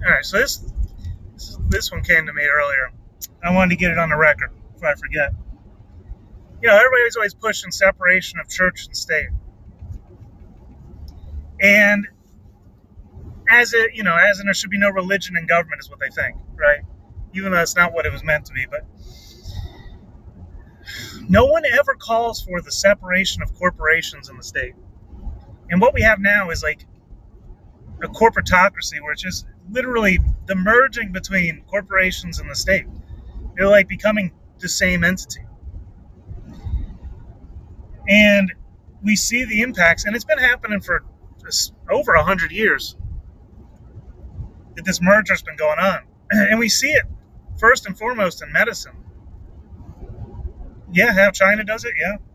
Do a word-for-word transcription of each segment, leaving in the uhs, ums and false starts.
All right, so this, this this one came to me earlier. I wanted to get it on the record before I forget. You know, everybody's always pushing separation of church and state, and as it, you know, as in there should be no religion in government is what they think, right? Even though that's not what it was meant to be, but no one ever calls for the separation of corporations in the state. And what we have now is like a corporatocracy, where it's just literally the merging between corporations and the state. They're like becoming the same entity. And we see the impacts, and it's been happening for over a hundred years that this merger's been going on. And we see it first and foremost in medicine. Yeah, how China does it, yeah.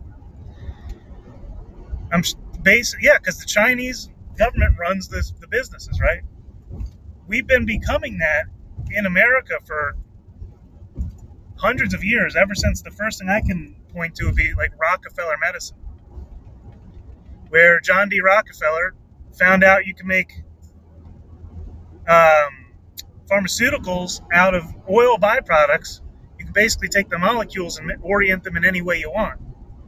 I'm basic, yeah, because the Chinese government runs this, the businesses, right? We've been becoming that in America for hundreds of years, ever since the first thing I can point to would be like Rockefeller medicine, where John D. Rockefeller found out you can make um, pharmaceuticals out of oil byproducts. You can basically take the molecules and orient them in any way you want.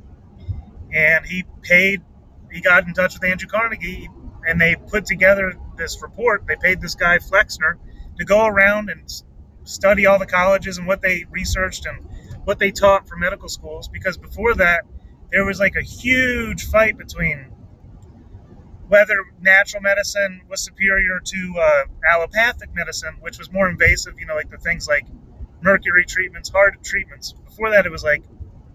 And he paid, he got in touch with Andrew Carnegie, and they put together this report. They paid this guy Flexner to go around and study all the colleges and what they researched and what they taught for medical schools, because before that there was like a huge fight between whether natural medicine was superior to uh, allopathic medicine, which was more invasive, you know, like the things like mercury treatments, heart treatments. Before that, it was like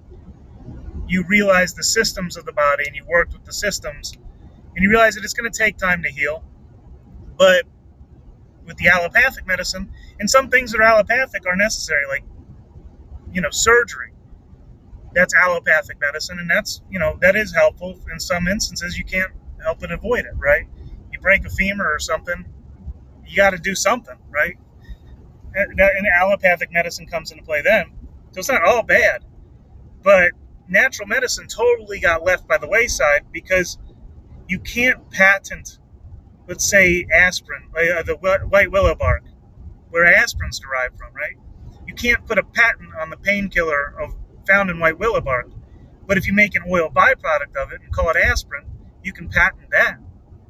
you realized the systems of the body and you worked with the systems, and you realize that it's going to take time to heal. But with the allopathic medicine, and some things that are allopathic are necessary, like, you know, surgery. That's allopathic medicine, and that's, you know, that is helpful in some instances. You can't help but avoid it, right? You break a femur or something, you got to do something, right? And, and allopathic medicine comes into play then. So it's not all bad, but natural medicine totally got left by the wayside because you can't patent, let's say, aspirin, uh, the white willow bark, where aspirin's derived from, right? You can't put a patent on the painkiller of found in white willow bark. But if you make an oil byproduct of it and call it aspirin, you can patent that.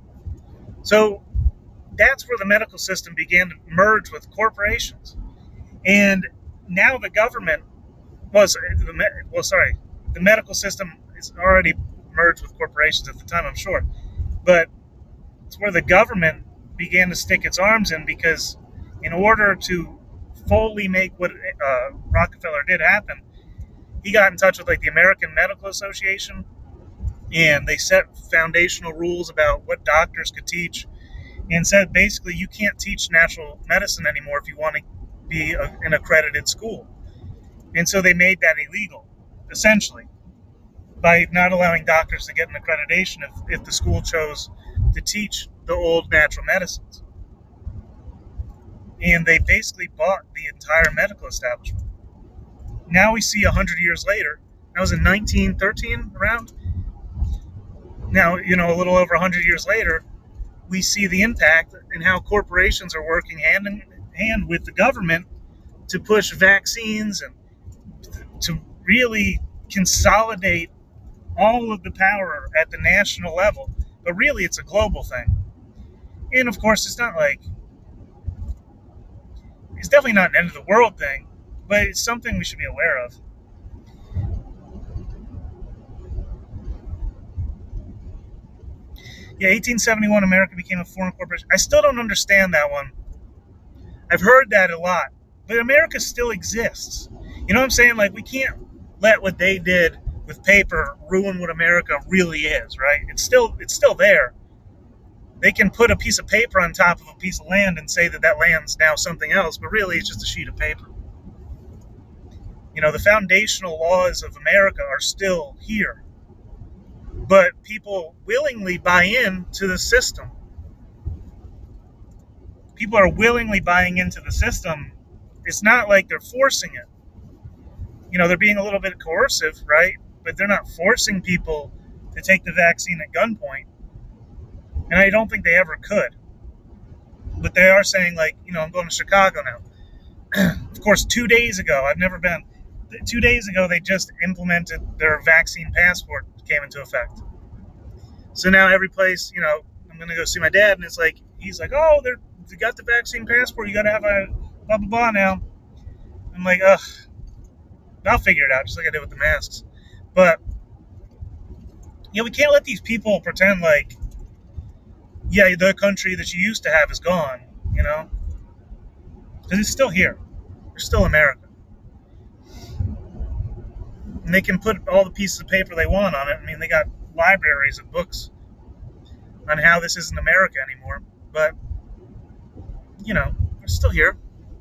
So that's where the medical system began to merge with corporations. And now the government was, well, sorry, the medical system is already merged with corporations at the time, I'm sure. But it's where the government began to stick its arms in, because in order to fully make what uh, Rockefeller did happen, he got in touch with like the American Medical Association, and they set foundational rules about what doctors could teach, and said basically you can't teach natural medicine anymore if you want to be a, an accredited school. And so they made that illegal, essentially, by not allowing doctors to get an accreditation if, if the school chose to teach the old natural medicines. And they basically bought the entire medical establishment. Now we see one hundred years later, that was in nineteen thirteen around. Now, you know, a little over one hundred years later, we see the impact and how corporations are working hand in hand with the government to push vaccines and to really consolidate all of the power at the national level. But really, it's a global thing. And of course, it's not like, it's definitely not an end of the world thing, but it's something we should be aware of. Yeah, eighteen seventy-one, America became a foreign corporation. I still don't understand that one. I've heard that a lot, but America still exists. You know what I'm saying? Like, we can't let what they did with paper ruin what America really is, right? It's still, it's still there. They can put a piece of paper on top of a piece of land and say that that land's now something else, but really it's just a sheet of paper. You know, the foundational laws of America are still here, but people willingly buy into the system. People are willingly buying into the system. It's not like they're forcing it. You know, they're being a little bit coercive, right? But they're not forcing people to take the vaccine at gunpoint. And I don't think they ever could. But they are saying, like, you know, I'm going to Chicago now. Of course, two days ago, I've never been. Two days ago, they just implemented their vaccine passport came into effect. So now every place, you know, I'm going to go see my dad, and it's like, he's like, oh, they're, they got the vaccine passport. You got to have a blah, blah, blah now. I'm like, ugh, I'll figure it out, just like I did with the masks. But, you know, we can't let these people pretend like, yeah, the country that you used to have is gone, you know? Because it's still here. It's still America. And they can put all the pieces of paper they want on it. I mean, they got libraries of books on how this isn't America anymore. But, you know, we're still here.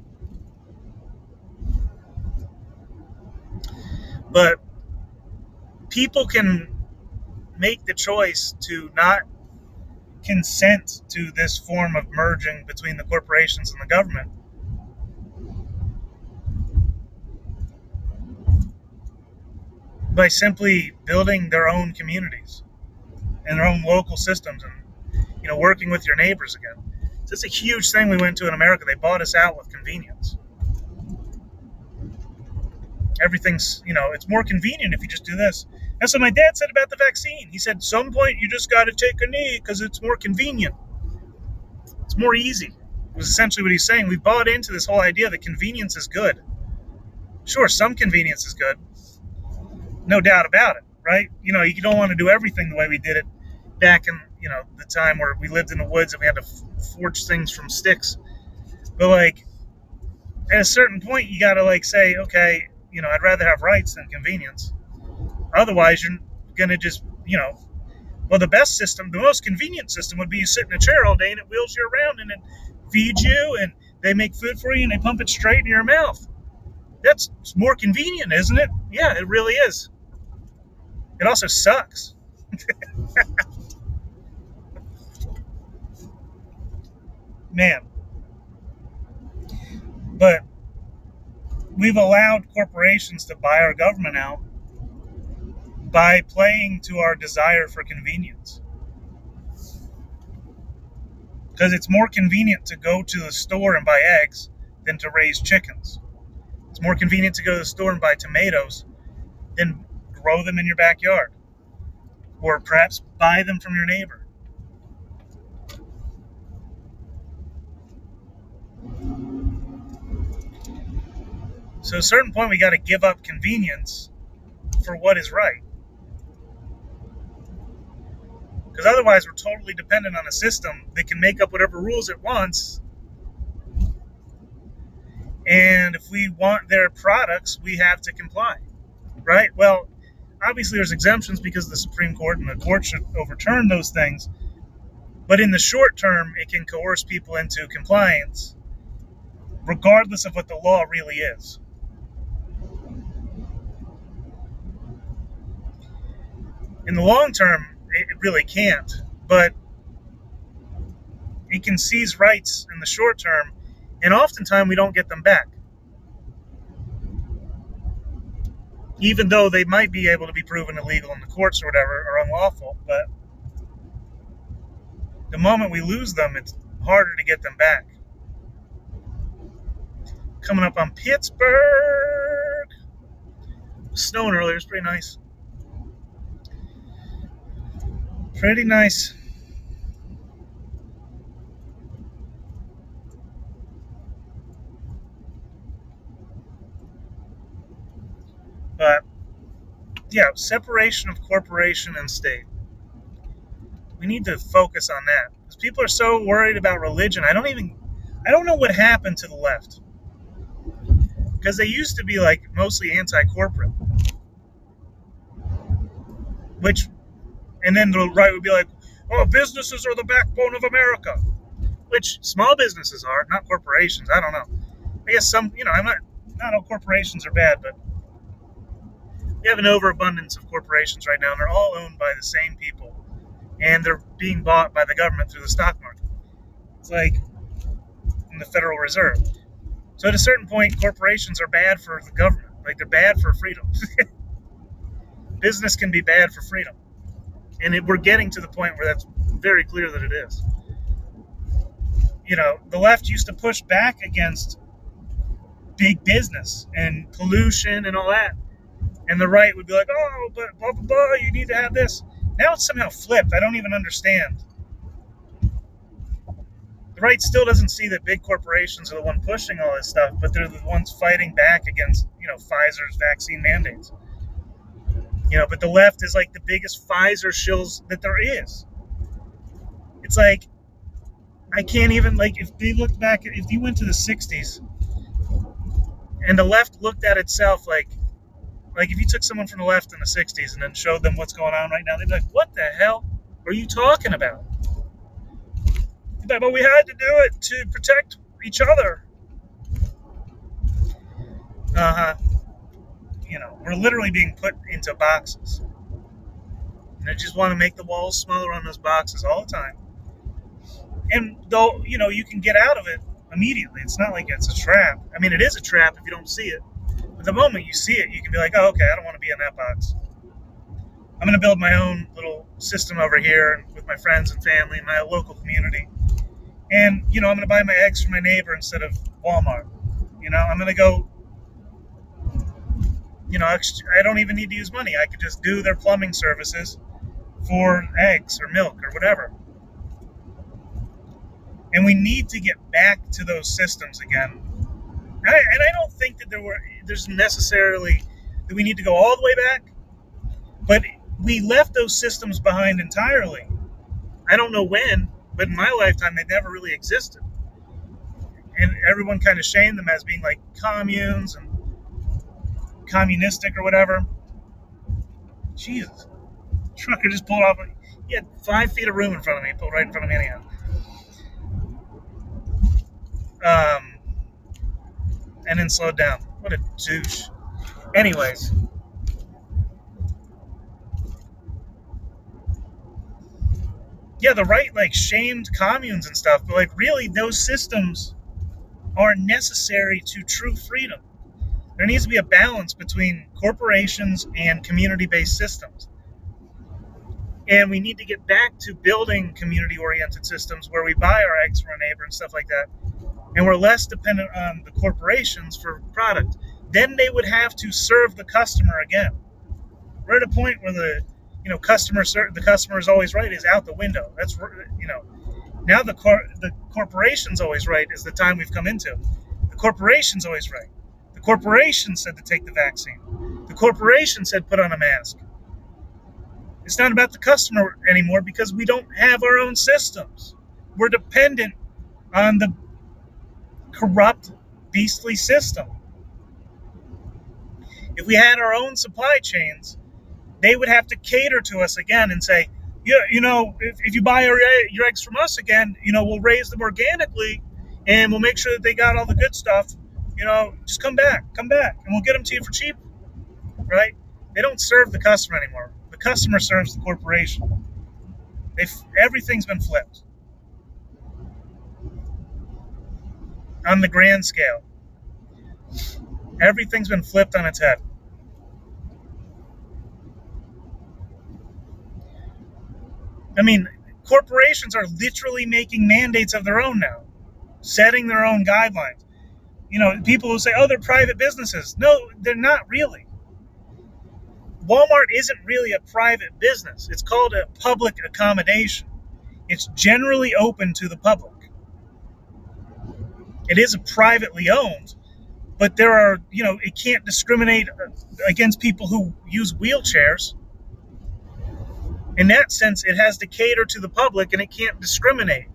But people can make the choice to not consent to this form of merging between the corporations and the government. By simply building their own communities and their own local systems and, you know, working with your neighbors again. So it's a huge thing we went to in America. They bought us out with convenience. Everything's, you know, it's more convenient if you just do this. That's what my dad said about the vaccine. He said, some point you just got to take a knee because it's more convenient. It's more easy. It was essentially what he's saying. We bought into this whole idea that convenience is good. Sure, some convenience is good. No doubt about it, right? You know, you don't want to do everything the way we did it back in, you know, the time where we lived in the woods and we had to f- forge things from sticks. But, like, at a certain point, you got to, like, say, okay, you know, I'd rather have rights than convenience. Otherwise, you're going to just, you know, well, the best system, the most convenient system would be you sit in a chair all day and it wheels you around and it feeds you and they make food for you and they pump it straight in your mouth. That's more convenient, isn't it? Yeah, it really is. It also sucks. Man. But we've allowed corporations to buy our government out by playing to our desire for convenience. Because it's more convenient to go to the store and buy eggs than to raise chickens. It's more convenient to go to the store and buy tomatoes than grow them in your backyard. Or perhaps buy them from your neighbor. So at a certain point, we got to give up convenience for what is right. Because otherwise, we're totally dependent on a system that can make up whatever rules it wants. And if we want their products, we have to comply. Right? Well, obviously there's exemptions because the Supreme Court and the court should overturn those things. But in the short term, it can coerce people into compliance, regardless of what the law really is. In the long term, it really can't. But it can seize rights in the short term, and oftentimes we don't get them back. Even though they might be able to be proven illegal in the courts or whatever, or unlawful, but the moment we lose them, it's harder to get them back. Coming up on Pittsburgh. It was snowing earlier, it's pretty nice. Pretty nice. But, yeah, separation of corporation and state. We need to focus on that. Because people are so worried about religion. I don't even, I don't know what happened to the left. Because they used to be, like, mostly anti-corporate. Which, and then the right would be like, oh, businesses are the backbone of America. Which small businesses are, not corporations. I don't know. I guess some, you know, I'm not, not all corporations are bad, but we have an overabundance of corporations right now, and they're all owned by the same people. And they're being bought by the government through the stock market. It's like in the Federal Reserve. So at a certain point, corporations are bad for the government. Like, they're bad for freedom. Business can be bad for freedom. And it, we're getting to the point where that's very clear that it is. you know, the left used to push back against big business and pollution and all that. And the right would be like, oh, but blah, blah, blah, you need to have this. Now it's somehow flipped. I don't even understand. The right still doesn't see that big corporations are the one pushing all this stuff, but they're the ones fighting back against, you know, Pfizer's vaccine mandates. You know, but the left is like the biggest Pfizer shills that there is. It's like, I can't even, like, if they look back, if you went to the sixties and the left looked at itself like, like if you took someone from the left in the sixties and then showed them what's going on right now, they'd be like, what the hell are you talking about? But we had to do it to protect each other. Uh-huh. You know, we're literally being put into boxes. And I just want to make the walls smaller on those boxes all the time. And though, you know, you can get out of it immediately. It's not like it's a trap. I mean, it is a trap if you don't see it. But the moment you see it, you can be like, oh, okay, I don't want to be in that box. I'm going to build my own little system over here with my friends and family and my local community. And, you know, I'm going to buy my eggs from my neighbor instead of Walmart. You know, I'm going to go, you know, I don't even need to use money. I could just do their plumbing services for eggs or milk or whatever. And we need to get back to those systems again. I, and I don't think that there were, there's necessarily that we need to go all the way back. But we left those systems behind entirely. I don't know when. But in my lifetime, they never really existed. And everyone kind of shamed them as being like communes and communistic or whatever. Jesus. Trucker just pulled off. He had five feet of room in front of me. He pulled right in front of me anyhow. Um, and then slowed down. What a douche. Anyways. Yeah, the right, like, shamed communes and stuff, but, like, really, those systems are necessary to true freedom. There needs to be a balance between corporations and community-based systems. And we need to get back to building community-oriented systems where we buy our eggs from our neighbor and stuff like that, and we're less dependent on the corporations for product. Then they would have to serve the customer again. We're at a point where the You know, customer the customer is always right is out the window. That's, you know, now the cor- the corporation's always right is the time we've come into. The corporation's always right. The corporation said to take the vaccine. The corporation said put on a mask. It's not about the customer anymore because we don't have our own systems. We're dependent on the corrupt, beastly system. If we had our own supply chains, they would have to cater to us again and say, yeah, you know, if, if you buy your, your eggs from us again, you know, we'll raise them organically and we'll make sure that they got all the good stuff. You know, just come back, come back, and we'll get them to you for cheap, right? They don't serve the customer anymore. The customer serves the corporation. They've, everything's been flipped on the grand scale. Everything's been flipped on its head. I mean, corporations are literally making mandates of their own now, setting their own guidelines. You know, people who say, oh, they're private businesses. No, they're not really. Walmart isn't really a private business. It's called a public accommodation. It's generally open to the public. It is privately owned, but there are, you know, it can't discriminate against people who use wheelchairs. In that sense, it has to cater to the public, and it can't discriminate.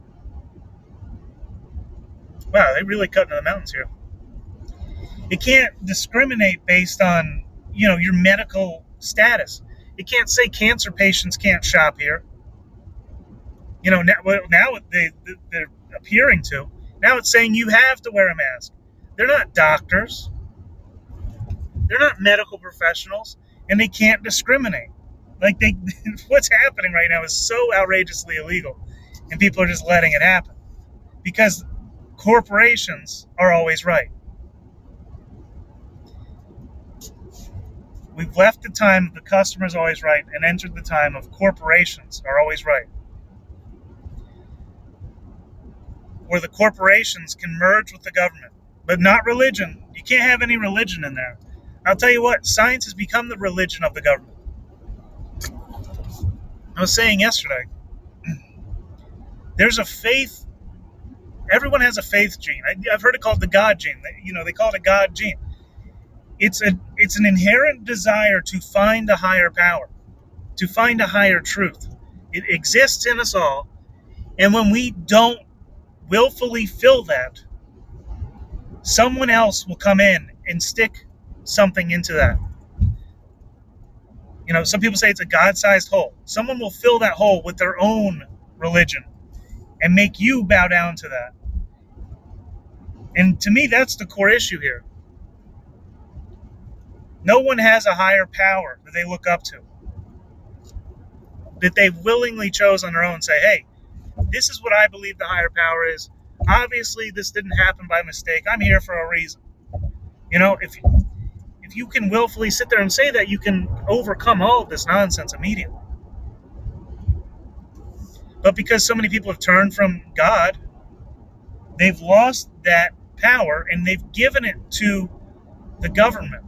Wow, they really cut into the mountains here. It can't discriminate based on, you know, your medical status. It can't say cancer patients can't shop here. You know, now, now they, they're appearing to. Now it's saying you have to wear a mask. They're not doctors. They're not medical professionals, and they can't discriminate. Like, they, what's happening right now is so outrageously illegal, and people are just letting it happen because corporations are always right. We've left the time of the customer is always right and entered the time of corporations are always right. where the corporations can merge with the government, but not religion. You can't have any religion in there. I'll tell you what, science has become the religion of the government. I was saying yesterday, there's a faith. Everyone has a faith gene. I, I've heard it called the God gene. You know, they call it a God gene. It's a it's an inherent desire to find a higher power, to find a higher truth. It exists in us all, and when we don't willfully fill that, someone else will come in and stick something into that. You know, some people say it's a God-sized hole. Someone will fill that hole with their own religion and make you bow down to that. And to me, that's the core issue here. No one has a higher power that they look up to, that they willingly chose on their own and say, hey, this is what I believe the higher power is. Obviously, this didn't happen by mistake. I'm here for a reason. You know, if if you can willfully sit there and say that, you can overcome all of this nonsense immediately. But because so many people have turned from God, they've lost that power and they've given it to the government.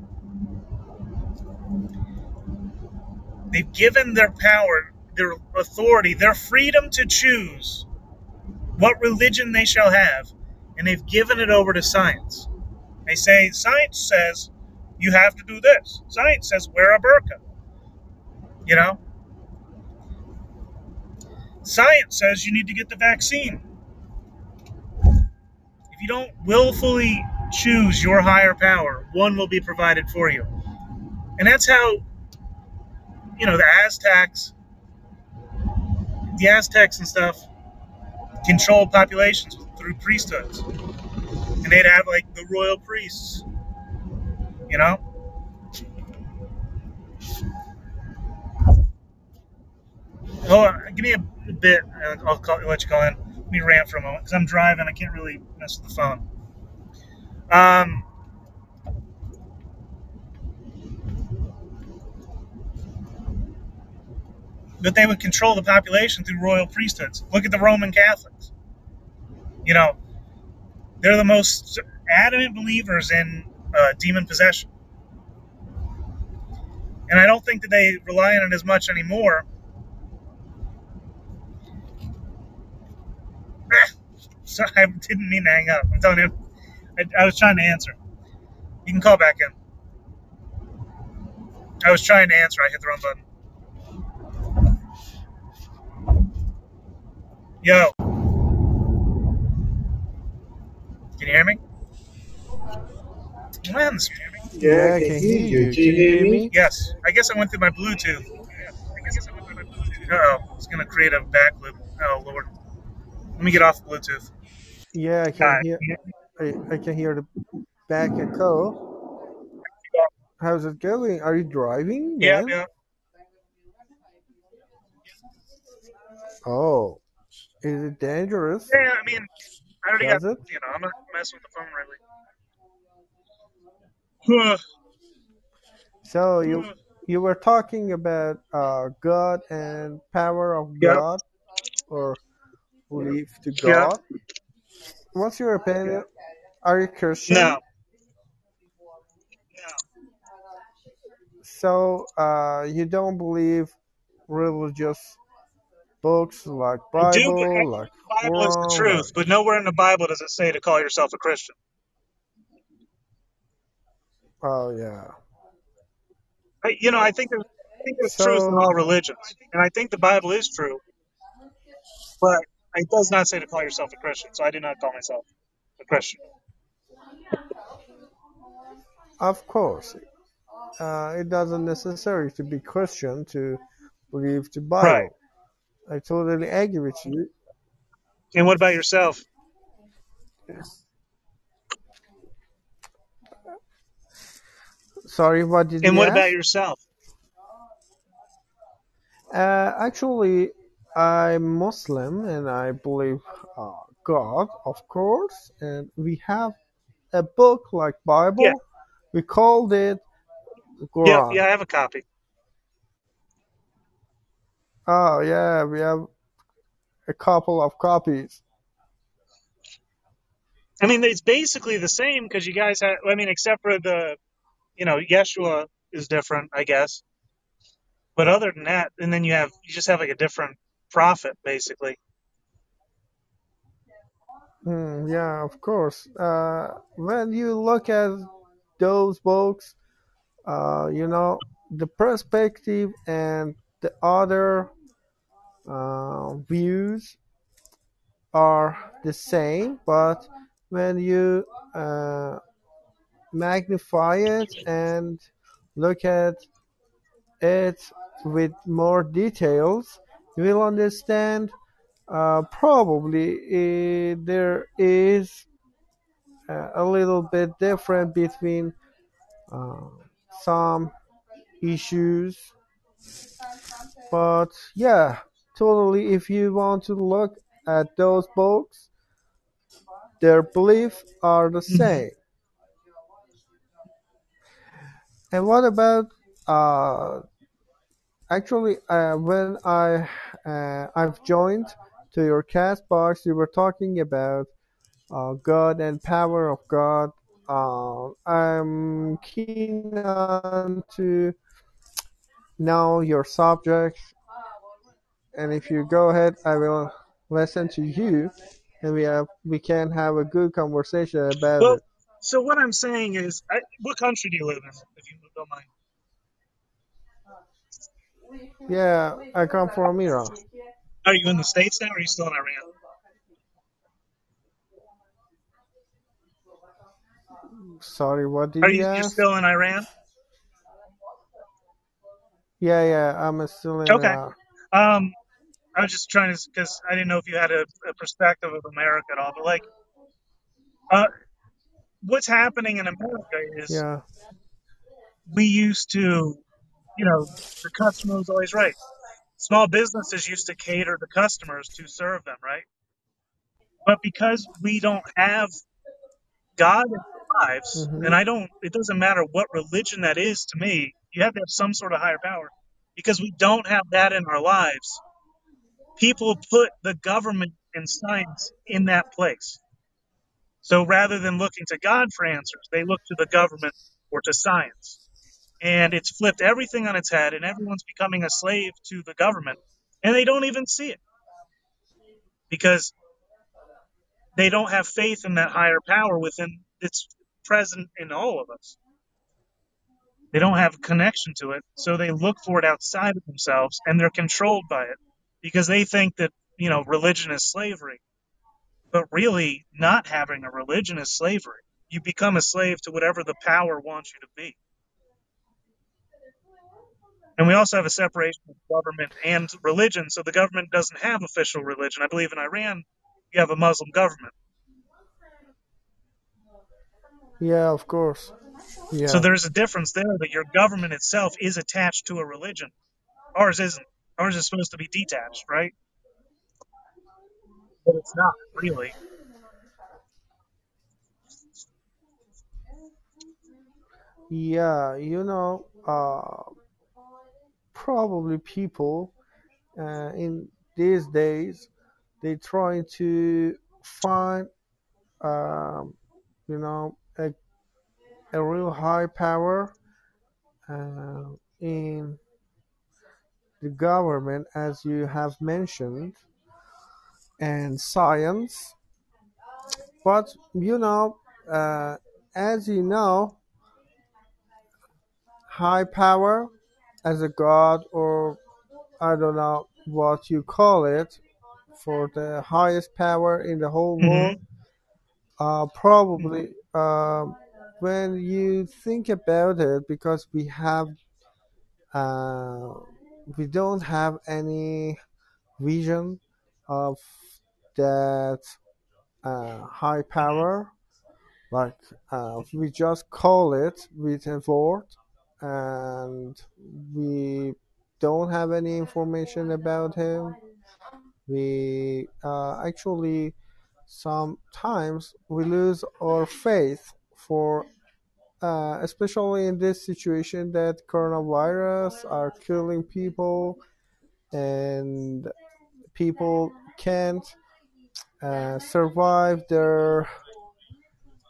They've given their power, their authority, their freedom to choose what religion they shall have, and they've given it over to science. They say, science says you have to do this. Science says wear a burqa. You know? Science says you need to get the vaccine. If you don't willfully choose your higher power, one will be provided for you. And that's how, you know, the Aztecs, the Aztecs and stuff controlled populations through priesthoods. And they'd have, like, the royal priests, you know? Hold on, give me a, a bit, and I'll call, let you call in. Let me rant for a moment, because I'm driving, I can't really mess with the phone. Um, but they would control the population through royal priesthoods. Look at the Roman Catholics. You know, they're the most adamant believers in uh, demon possession. And I don't think that they rely on it as much anymore. Sorry, I didn't mean to hang up. I'm telling you, I, I was trying to answer. You can call back in. I was trying to answer. I hit the wrong button. Yo. Can you hear me? Lens, can you hear me? Yeah, I can hear you. Can you hear me? Yes. I guess I went through my Bluetooth. Uh-oh. It's going to create a back loop. Oh, Lord. Let me get off Bluetooth. Yeah, I can hear. I, I can hear the back echo. How's it going? Are you driving, Yeah, man? yeah. Oh, is it dangerous? Yeah, I mean, I already Does got, it? you know, I'm not messing with the phone really. So you you were talking about uh, God and power of Yep. God, or belief to Yep. God. What's your opinion? Are you Christian? No. So uh, you don't believe religious books like I do, but Bible, like the Bible is the Quran, like truth, but nowhere in the Bible does it say to call yourself a Christian. oh yeah. I, you know, I think there's, I think there's truth in So all religions, and I think the Bible is true, but it does not say to call yourself a Christian, so I do not call myself a Christian. of course, uh, it doesn't necessary to be Christian to believe the Right. Bible. I totally agree with you. And what about yourself? Sorry, what did And you what about ask? yourself? Uh, actually, I'm Muslim and I believe uh, God, of course, and we have a book like Yeah. Bible. We called it the Yep. Quran. Yeah, I have a copy. Oh yeah, we have a couple of copies. I mean, it's basically the same because you guys have. I mean, except for the, you know, Yeshua is different, I guess. But other than that, and then you have you just have like a different prophet, basically. Mm, yeah, of course. Uh, when you look at those books, uh, you know, the perspective and the other uh, views are the same, but when you uh, magnify it and look at it with more details, you will understand uh, probably uh, there is uh, a little bit different between uh, some issues. But yeah, totally, if you want to look at those books, their beliefs are the Hmm. same. And what about uh, actually uh, when I uh, I've joined to your cast box, you were talking about uh, God and power of God. Uh, I'm keen on to know your subjects, and if you go ahead, I will listen to you, and we have we can have a good conversation about Well, it. so what I'm saying is, I, what country do you live in, if you don't mind? Yeah, I come from Iran. Are you in the States now, or are you still in Iran? Sorry, what did Are you you you're ask? still in Iran? Yeah, yeah, I'm still in Okay. Iran. Um, I was just trying to, because I didn't know if you had a, a perspective of America at all. But like, uh, what's happening in America is Yeah. we used to, you know, the customer was always right. Small businesses used to cater to customers to serve them, right? But because we don't have God in our lives, and Mhm. I don't, it doesn't matter what religion that is to me, you have to have some sort of higher power. Because we don't have that in our lives, people put the government and science in that place. So rather than looking to God for answers, they look to the government or to science. And it's flipped everything on its head, and everyone's becoming a slave to the government. And they don't even see it because they don't have faith in that higher power within that's present in all of us. They don't have a connection to it, so they look for it outside of themselves, and they're controlled by it because they think that, you know, religion is slavery. But really, not having a religion is slavery. You become a slave to whatever the power wants you to be. And we also have a separation of government and religion. So the government doesn't have official religion. I believe in Iran, you have a Muslim government. Yeah, of course. So Yeah. there's a difference there that your government itself is attached to a religion. Ours isn't. Ours is supposed to be detached, right? But it's not really. Yeah, you know, uh, probably people uh, in these days they try to find, um, you know, a, a real high power uh, in the government, as you have mentioned, and science. But you know, uh, as you know, high power as a god, or I don't know what you call it, for the highest power in the whole Hmm. world. Uh, probably um, when you think about it, because we have uh, we don't have any vision of that uh, high Hmm. power. Like uh, we just call it with a word, and we don't have any information about him. We uh, actually sometimes we lose our faith for, uh, especially in this situation that coronavirus are killing people, and people can't uh, survive their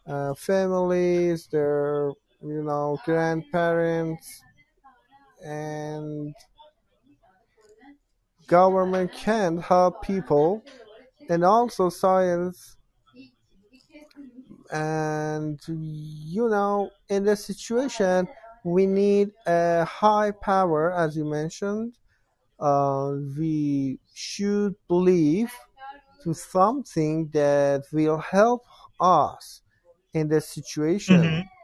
uh, families, their you know grandparents, and government can help people, and also science. And you know, in this situation, we need a high power, as you mentioned. Uh, we should believe to something that will help us in this situation. Hmm.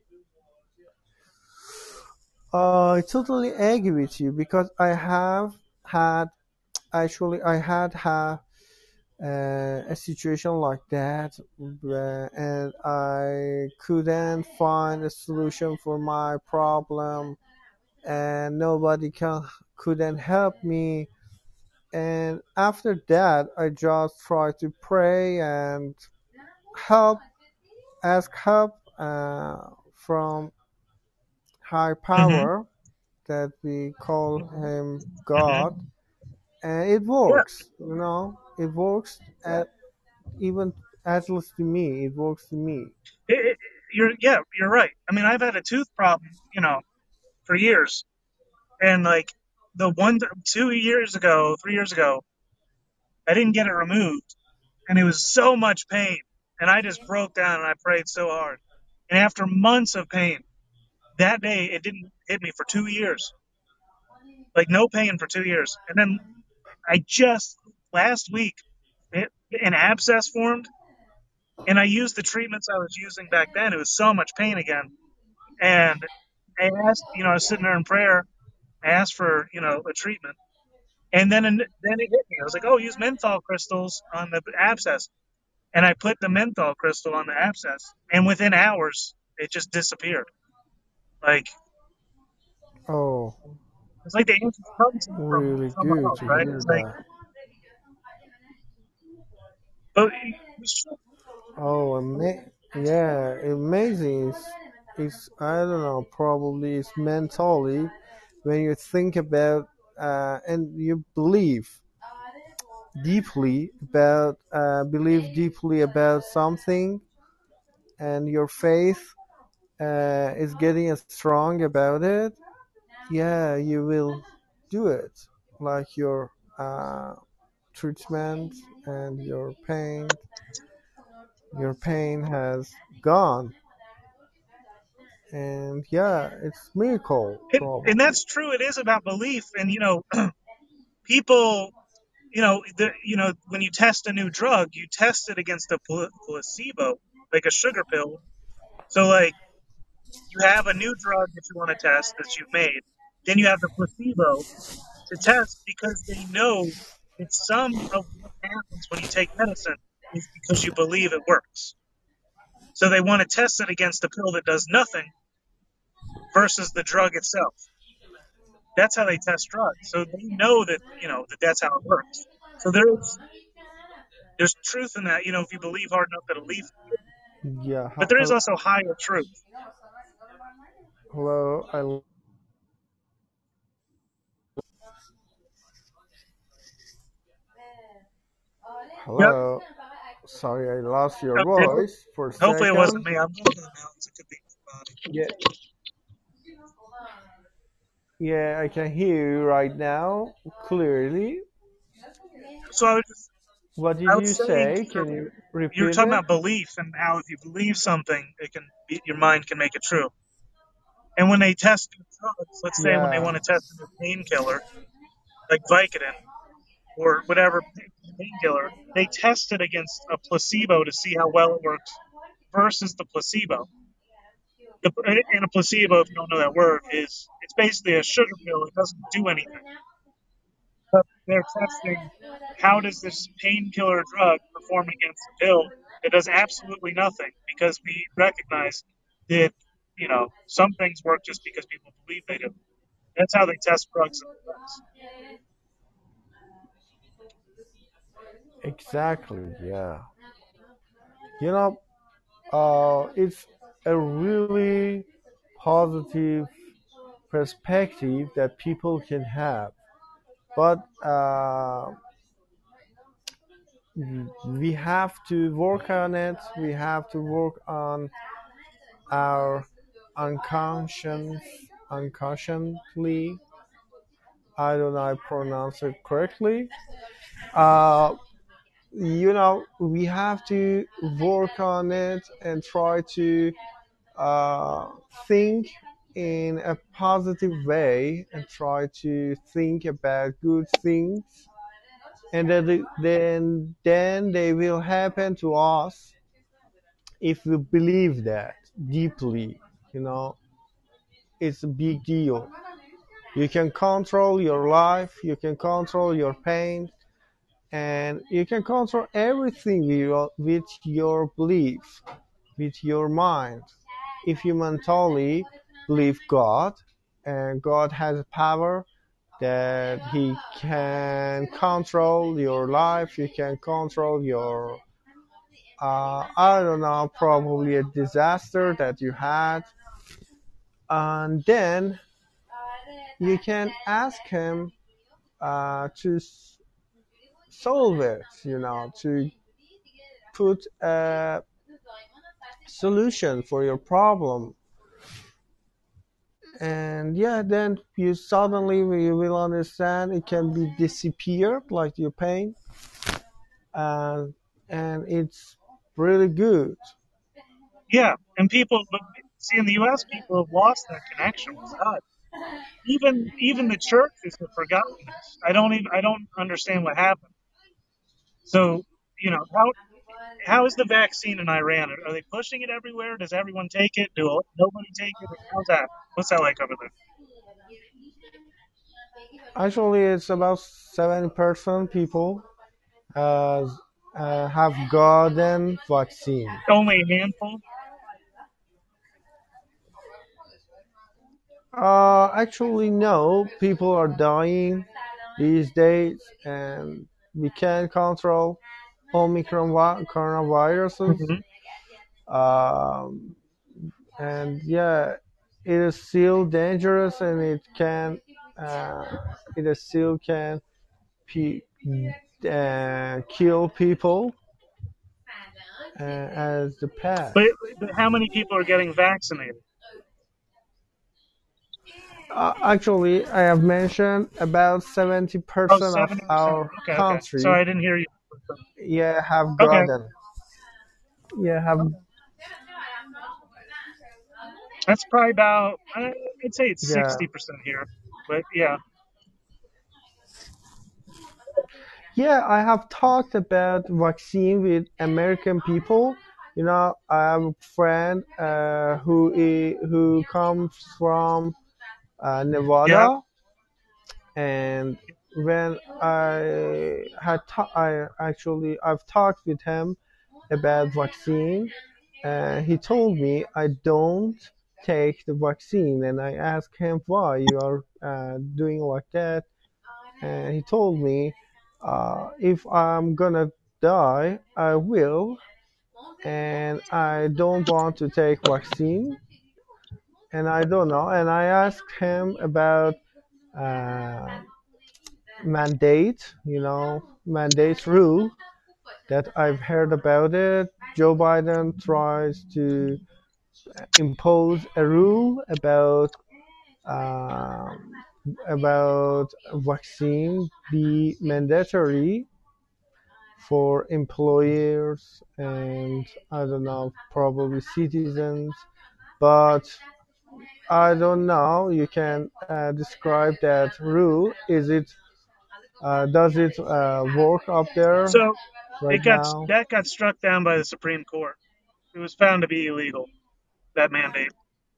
Uh, I totally agree with you because I have had actually I had had uh, a situation like that, uh, and I couldn't find a solution for my problem, and nobody can couldn't help me. And after that, I just try to pray and help, ask help uh, from high Hmm. power that we call him God, Hmm. and it Yeah, works. You know, it works at even at least to me. It works to me. it, it, you're yeah, you're right. I mean, I've had a tooth problem, you know, for years, and like the one two years ago, three years ago, I didn't get it removed, and it was so much pain, and I just broke down and I prayed so hard, and after months of pain, that day it didn't hit me for two years, like no pain for two years, and then I just last week it, an abscess formed, and I used the treatments I was using back then. It was so much pain again, and I asked, you know, I was sitting there in prayer. I asked for, you know, a treatment, and then then it hit me. I was like, oh, use menthol crystals on the abscess, and I put the menthol crystal on the abscess, and within hours it just disappeared. Like Oh, it's like the angels come to you from really from good above, to right? hear It's like, that. but we should, Oh, ama- yeah, amazing. It's, it's I don't know, probably it's mentally when you think about uh, and you believe deeply about uh, believe deeply about something, and your faith uh, is getting strong about it. Yeah, you will do it. Like your uh, treatment and your pain, your pain has gone, and yeah, it's miracle and, and probably. that's true. It is about belief, and you know, people, you know, the, you know, when you test a new drug, you test it against a pl- placebo, like a sugar pill. So, like, you have a new drug that you want to test that you've made, then you have the placebo to test because they know that some of what happens when you take medicine is because you believe it works. So they want to test it against a pill that does nothing versus the drug itself. That's how they test drugs. So they know that, you know, that that's how it works. So there's there's truth in that, you know, if you believe hard enough, that'll leave. Yeah. But ha- there is hel- also higher truth. Hello. I Yep. hello. Sorry, I lost your Oh, did it? voice for a Hopefully it wasn't second. me. I'm looking now. It could be body. Yeah. Yeah, I can hear you right now clearly. So I was just, What I did was you saying, say? so Can you you were repeat talking it? about belief and how if you believe something, it can be, your mind can make it true. And when they test new drugs, let's say when they Yeah. want to test a new painkiller, like Vicodin or whatever painkiller, they test it against a placebo to see how well it works versus the placebo. The, and a placebo, if you don't know that word, is it's basically a sugar pill. It doesn't do anything. But they're testing how does this painkiller drug perform against a pill that does absolutely nothing because we recognize that, you know, some things work just because people believe they do. That's how they test drugs and drugs. Exactly. Yeah. You know, uh, it's a really positive perspective that people can have. But uh, we have to work on it. We have to work on our unconscious, unconsciously. I don't know I pronounce it correctly. Uh, you know, we have to work on it and try to uh, think in a positive way and try to think about good things, and then then then they will happen to us if we believe that deeply. You know, it's a big deal. You can control your life, you can control your pain, and you can control everything with your, with your belief, with your mind. If you mentally believe God, and God has power that He can control your life, you can control your, uh, I don't know, probably a disaster that you had, and then you can ask Him uh, to solve it, you know, to put a solution for your problem. And yeah, then you suddenly you will understand it can be disappeared like your pain, and and it's really good. Yeah, and people, but see, in the U S, people have lost that connection with God. Even even the churches have forgotten this. I don't even I don't understand what happened. So, you know, how how is the vaccine in Iran? Are, are they pushing it everywhere? Does everyone take it? Do nobody take it? How's that? What's that like over there? Actually, it's about seventy percent people uh, uh, have gotten vaccine. Only a handful? Uh, actually, no. People are dying these days, and we can't control Omicron vi- coronaviruses. Hmm. Um, and yeah, it is still dangerous, and it can, uh, it is still can pe- uh, kill people uh, as the past. But, but how many people are getting vaccinated? Uh, actually, I have mentioned about seventy Oh, percent of seventy percent. our Okay, okay. country, Sorry, I didn't hear you. yeah, have Okay, gotten, yeah, have, that's probably about, uh, I'd say it's yeah, sixty percent here. But yeah. yeah. I have talked about vaccine with American people. You know, I have a friend uh, who i- who comes from uh, Yeah. Nevada, and when I had ta- I actually I've talked with him about vaccine. Uh, he told me I don't take the vaccine, and I asked him why you are uh, doing like that. And he told me uh, if I'm gonna die, I will, and I don't want to take vaccine, and I don't know. And I asked him about uh, mandate, you know, mandate rule that I've heard about it. Joe Biden tries to impose a rule about um, about vaccine be mandatory for employers and I don't know, probably citizens, but I don't know. You can uh, describe that rule. Is it uh, does it uh, work up there So right it got now? that got struck down by the Supreme Court. It was found to be illegal, that mandate.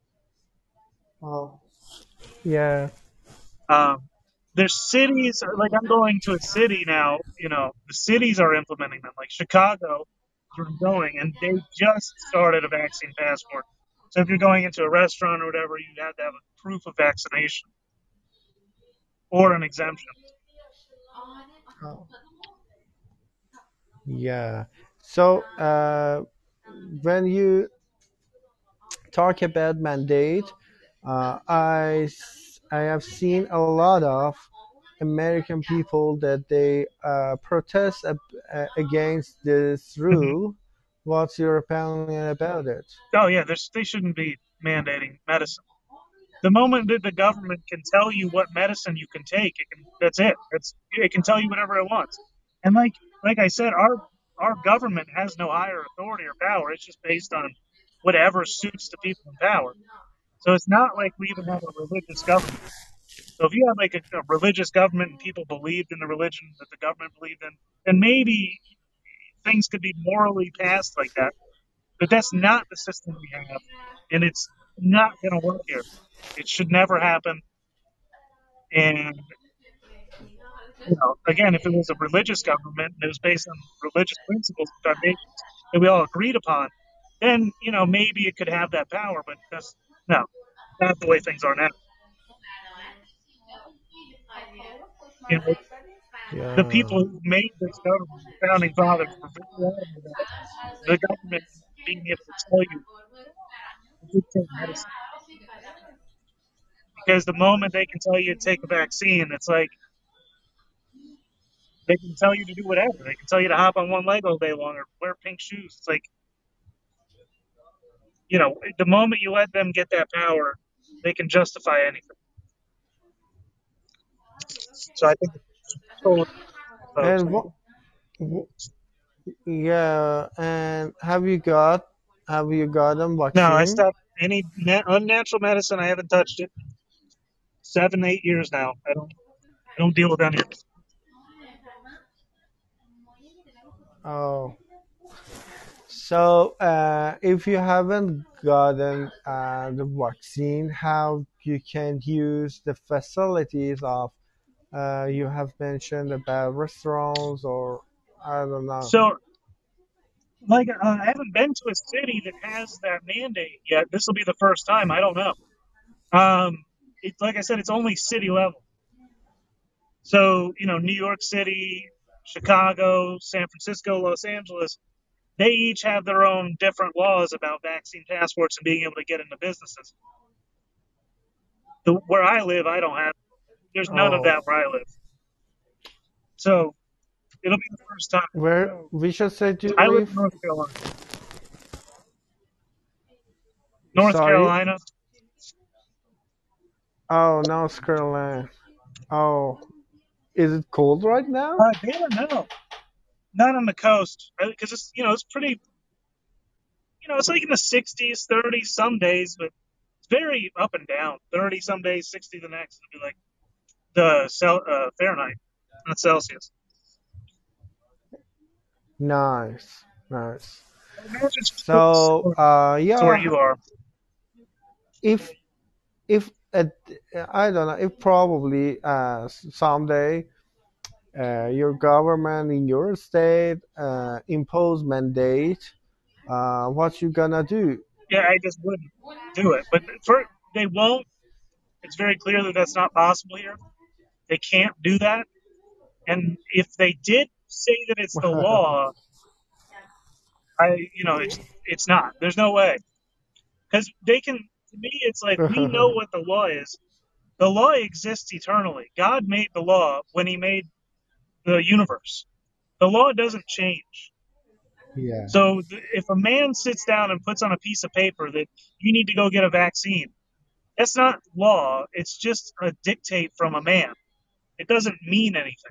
Oh, yeah. Um, there's cities, like I'm going to a city now, you know, the cities are implementing them. Like Chicago, where I'm going, and they just started a vaccine passport. So if you're going into a restaurant or whatever, you have to have a proof of vaccination or an exemption. Oh, yeah. So uh, when you talk about mandate, uh, I s- I have seen a lot of American people that they uh, protest ab- uh, against this Mhm. rule. What's your opinion about it? Oh yeah, there's, they shouldn't be mandating medicine. The moment that the government can tell you what medicine you can take, it can, that's it. It's, it can tell you whatever it wants. And like like I said, our our government has no higher authority or power. It's just based on whatever suits the people in power. So it's not like we even have a religious government. So if you had like a, a religious government and people believed in the religion that the government believed in, then maybe things could be morally passed like that. But that's not the system we have, and it's not going to work here. It should never happen. And you know, again, if it was a religious government and it was based on religious principles and foundations that we all agreed upon, then you know maybe it could have that power. But that's no, not the way things are now. You know, the Yeah. people who made this government, the founding fathers, were very adamant about the government being able to tell you to dictate medicine. Because the moment they can tell you to take a vaccine, it's like they can tell you to do whatever. They can tell you to hop on one leg all day long or wear pink shoes. It's like, you know, the moment you let them get that power, they can justify anything. So I think it's totally opposed. And what? Yeah. And have you got have you gotten No, I vaccine? stopped any na- unnatural medicine. I haven't touched it seven, eight years now. I don't, I don't deal with any of it. Oh. So, uh, if you haven't gotten uh, the vaccine, how you can use the facilities of uh, you have mentioned about restaurants or I don't know. So, like, uh, I haven't been to a city that has that mandate yet. This will be the first time. I don't know. Um, it's like I said, it's only city level. So, you know, New York City, Chicago, San Francisco, Los Angeles, they each have their own different laws about vaccine passports and being able to get into businesses. The, where I live, I don't have, there's none of Oh, that where I live. So it'll be the first time. where which state you I live in live? North Carolina. North Sorry. Carolina, Oh, North Carolina. Oh, is it cold right now? uh, they don't know. Not on the coast because it's you know it's pretty you know it's like in the sixties, thirties some days, but it's very up and down. thirty some days, sixty the next. It'll be like the cel- uh, Fahrenheit, not Celsius. Nice, nice. I imagine it's pretty So, similar uh, to where yeah, you are. if if at, I don't know, if probably uh, someday uh, your government in your state uh, impose mandate, uh, what you gonna do? Yeah, I just wouldn't do it. But for they won't. It's very clear that that's not possible here. They can't do that. And if they did say that it's the law, I you know it's it's not. There's no way because they can. To me, it's like we know what the law is. The law exists eternally. God made the law when He made the universe. The law doesn't change. Yeah. So th- if a man sits down and puts on a piece of paper that you need to go get a vaccine, that's not law. It's just a dictate from a man. It doesn't mean anything.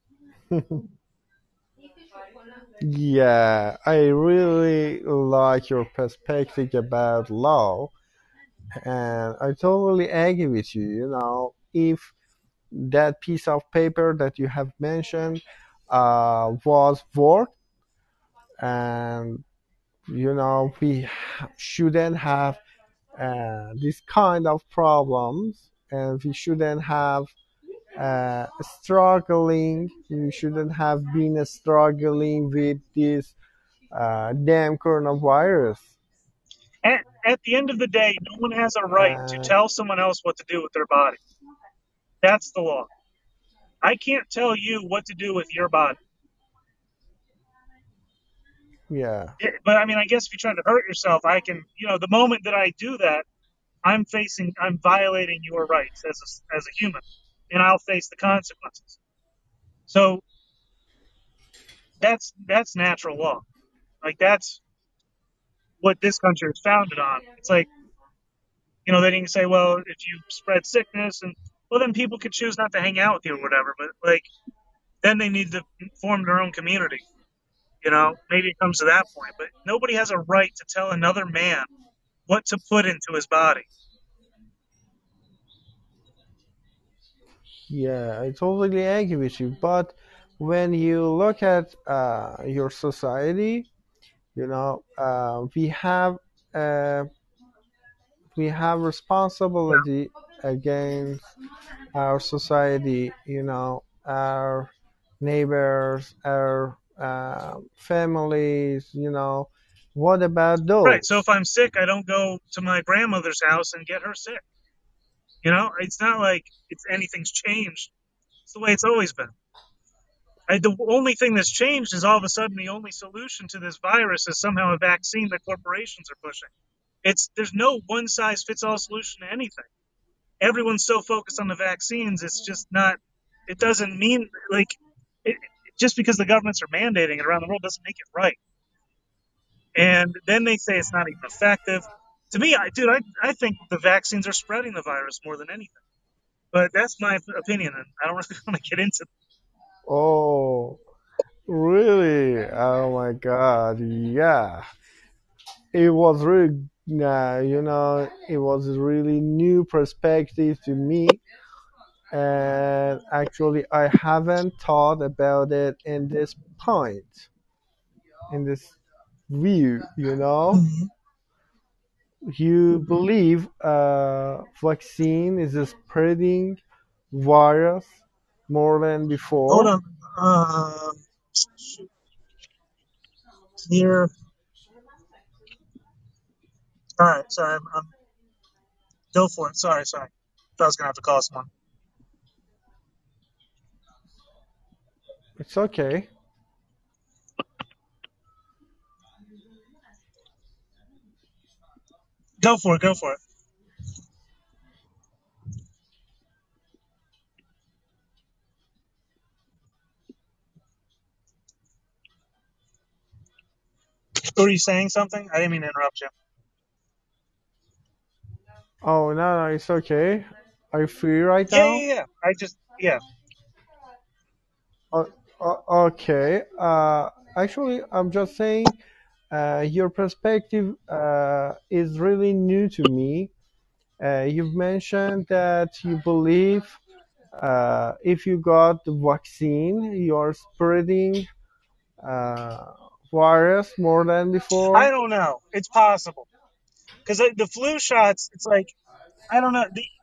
Yeah, I really like your perspective about law, and I totally agree with you. You know, if that piece of paper that you have mentioned uh, was worked, and you know, we shouldn't have uh, this kind of problems, and we shouldn't have uh, struggling. We shouldn't have been struggling with this uh, damn coronavirus. At, at the end of the day, no one has a right to Uh, tell someone else what to do with their body. That's the law. I can't tell you what to do with your body. yeah, It- but I mean, I guess if you're trying to hurt yourself, I can, you know, the moment that I do that, I'm facing, I'm violating your rights as a, as a human. and I'll face the consequences. So that's that's natural law. Like that's what this country is founded on. It's like, you know, then you can say, well, if you spread sickness, and well, then people could choose not to hang out with you or whatever. But like, then they need to form their own community. You know, maybe it comes to that point. But nobody has a right to tell another man what to put into his body. Yeah, I totally agree with you. But when you look at uh, your society, you know, uh, we have uh, we have responsibility against our society. You know, our neighbors, our uh, families. You know, what about Right. So those? if I'm sick, I don't go to my grandmother's house and get her sick. You know, it's not like it's anything's changed. It's the way it's always been. I, the only thing that's changed is all of a sudden the only solution to this virus is somehow a vaccine that corporations are pushing. It's there's no one size fits all solution to anything. Everyone's so focused on the vaccines, it's just not. It doesn't mean like it, just because the governments are mandating it around the world doesn't make it right. And then they say it's not even effective. To me, I, dude, I, I think the vaccines are spreading the virus more than anything. But that's my opinion, and I don't really want to get into. Oh, really? Oh my God! Yeah, it was really, uh, you know, it was a really new perspective to me, and actually, I haven't thought about it in this point, in this view. You know, Mhm. you believe uh, vaccine is spreading virus more than Hold before? on. Um, here. All right. Sorry. I'm, I'm, go for it. Sorry. Sorry. I was gonna have to call someone. It's okay. Go for it. Go for it. Were you saying something? I didn't mean to interrupt you. Oh no, no, it's okay. Are you free right Yeah. now? Yeah. Yeah. I just. Yeah. Uh, uh, okay. Uh, actually, I'm just saying uh, your perspective uh, is really new to me. Uh, you've mentioned that you believe uh, if you got the vaccine, you're spreading uh, virus more than I before. don't know. It's possible because the flu shots. It's like I don't know. The,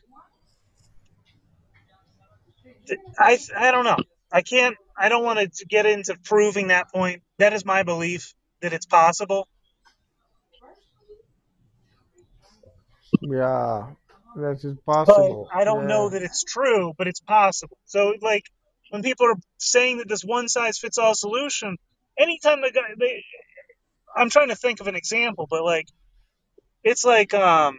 the, I I don't know. I can't. I don't want to get into proving that point. That is my belief that it's possible. Yeah, that is But possible. I don't know Yeah. that it's true, but it's possible. So, like, when people are saying that this one size fits all solution, anytime the guy, they, I'm trying to think of an example, but like, it's like, um,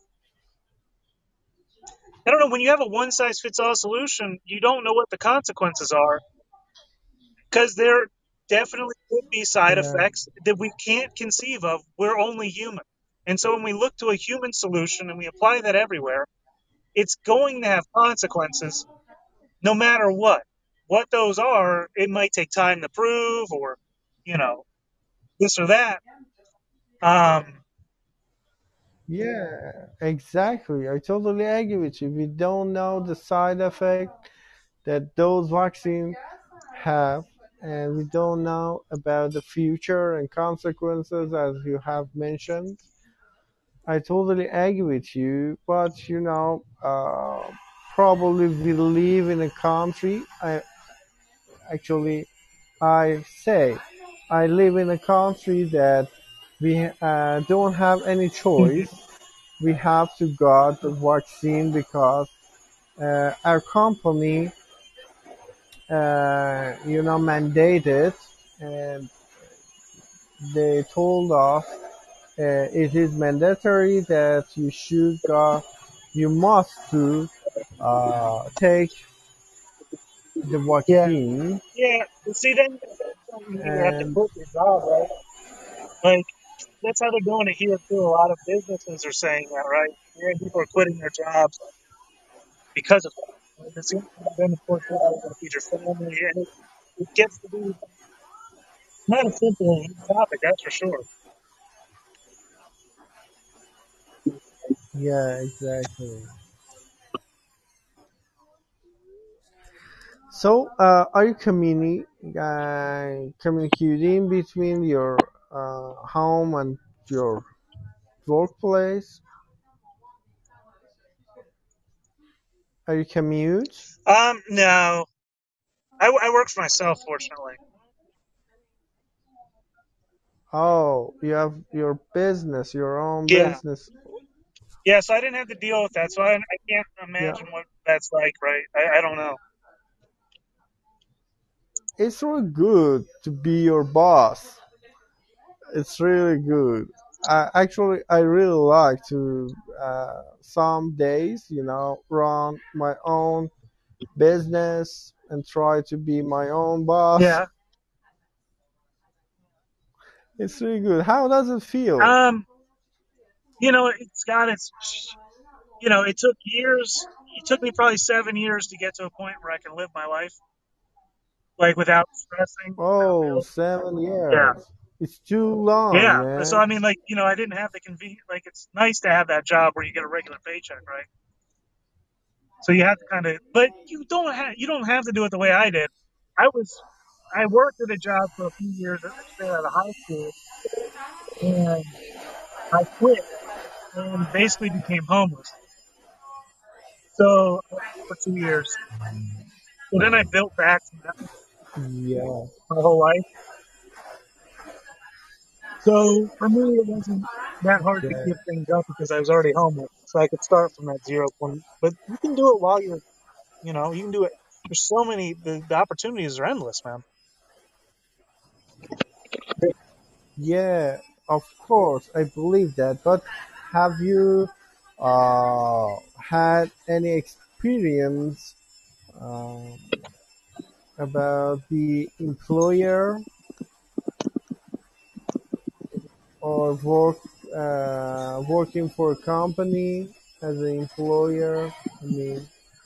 I don't know, when you have a one size fits all solution, you don't know what the consequences are because there definitely could be side Yeah. effects that we can't conceive of. We're only human. And so when we look to a human solution and we apply that everywhere, it's going to have consequences no matter what. What those are, it might take time to prove, or you know, this or that. Um, Yeah, exactly. I totally agree with you. We don't know the side effect that those vaccines have, and we don't know about the future and consequences, as you have mentioned. I totally agree with you, but you know, uh, probably we live in a country. I actually, I say, I live in a country that we uh, don't have any choice. We have to get the vaccine because uh, our company, uh, you know, mandated, and they told us uh, it is mandatory that you should go, you must do. uh, take the Yeah. vaccine. Yeah. But see, then that's something you either have to And quit your job, right? Like, that's how they're doing it here, too. A lot of businesses are saying that, right? Yeah, people are quitting their jobs because of that. Right? That's the only thing. Then, of course, you got to feed your family. And it, it gets to be not a simple topic, that's for sure. yeah, exactly. So, uh, are you communi- uh, communicating between your uh, home and your workplace? Are you commute? Um, no. I, I work for myself, fortunately. Oh, you have your business, your own Yeah. business. Yeah, so I didn't have to deal with that, so I, I can't Yeah, imagine what that's like, right? I, I don't know. it's really good to be your boss. It's really good. I, actually, I really like to uh, some days, you know, run my own business and try to be my own boss. Yeah. It's really good. How does it feel? Um, you know, it's got its, you know, it took years. It took me probably seven years to get to a point where I can live my life, like without stressing, without Oh, bills. seven Yeah. years. It's too long, Yeah. So, man. I mean, like, you know, I didn't have the convenience, like, it's nice to have that job where you get a regular paycheck, right? So you have to kind of, but you don't have, you don't have to do it the way I did. I was, I worked at a job for a few years straight out of high school, and I quit and basically became homeless. So for two years. So then I built back from that Yeah, my whole life. So for me, it wasn't that hard to yeah, give things up because I was already homeless. So I could start from that zero point. But you can do it while you're, you know, you can do it. There's so many, the, the opportunities are endless, man. yeah. Of course, I believe that. But have you uh, had any experience um, about the employer or work uh, working for a company as an employer? I mean,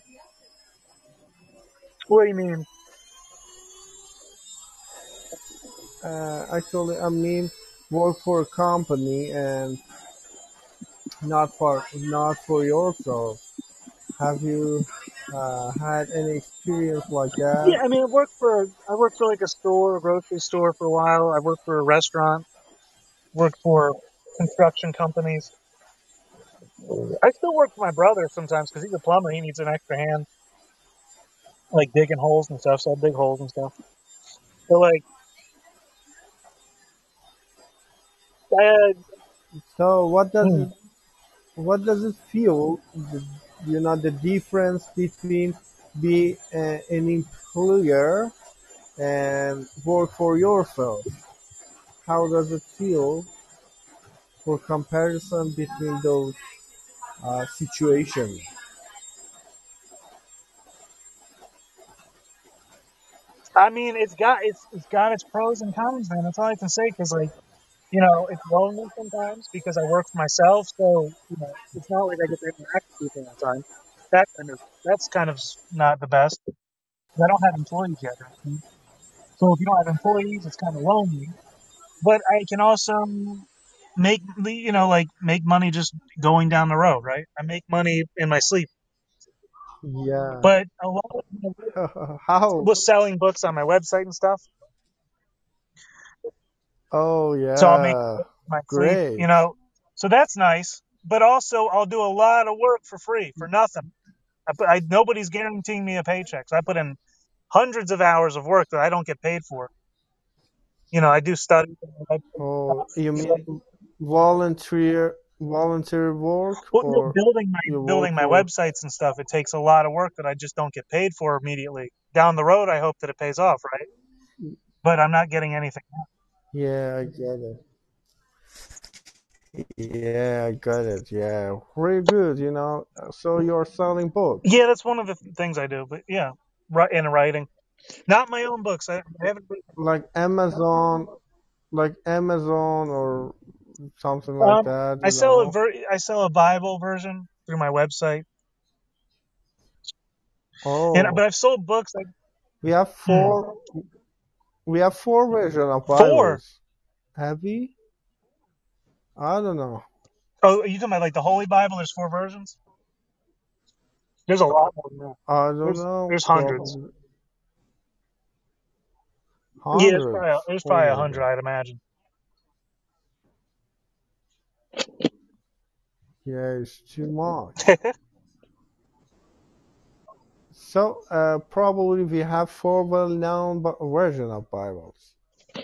What do you mean? uh, actually, I mean, work for a company and not for not for yourself. Have you uh, had any experience like that? Yeah, I mean, I worked for, I worked for like a store, a grocery store for a while. I worked for a restaurant, worked for construction companies. I still work for my brother sometimes because he's a plumber. He needs an extra hand, like digging holes and stuff. So I dig holes and stuff. So like, I had, So what does hmm, it what does it feel? The, you know the difference between be a, an employer and work for yourself. How does it feel for comparison between those uh, situations? I mean, it's got it's it's got its pros and cons, man. That's all I can say. Because like, you know, it's lonely sometimes because I work for myself. So you know, it's not like I get to interact with people all the time. That kind of that's kind of s- not the best. I don't have employees yet. Right? So if you don't have employees, it's kind of lonely. But I can also make you know like make money just going down the road, right? I make money in my sleep. Yeah. But a lot of my work How? was selling books on my website and stuff. Oh So I'll make yeah. my sleep, you Great. know. So that's nice. But also, I'll do a lot of work for free, for nothing. I, put- I nobody's guaranteeing me a paycheck. So I put in hundreds of hours of work that I don't get paid for. You know, I do studies. I do Oh, stuff. you So, mean volunteer volunteer work well, you know, or building my you work building my for? websites and stuff, it takes a lot of work that I just don't get paid for immediately. Down the road, I hope that it pays off, right? But I'm not getting anything. Yeah, I get it. Yeah, I got it. Yeah, really good. You know, so you're selling books Yeah, that's one of the th- things I do. But yeah, right in writing, not my own books. I, I haven't. like Amazon, like Amazon or something like Um, that. I You sell a know. ver- I sell a Bible version through my website, and Oh, but I've sold books like we have hmm, four. We have four versions of four. Bibles. Have we? I don't know. Oh, are you talking about like the Holy Bible? There's four versions. There's a lot more than that. I don't There's know. there's hundreds. Probably Yeah, there's probably a, hundreds. there's Oh probably a my hundred, God. I'd imagine. Yeah, it's too much. So, uh, probably we have four well-known bu- version of Bibles.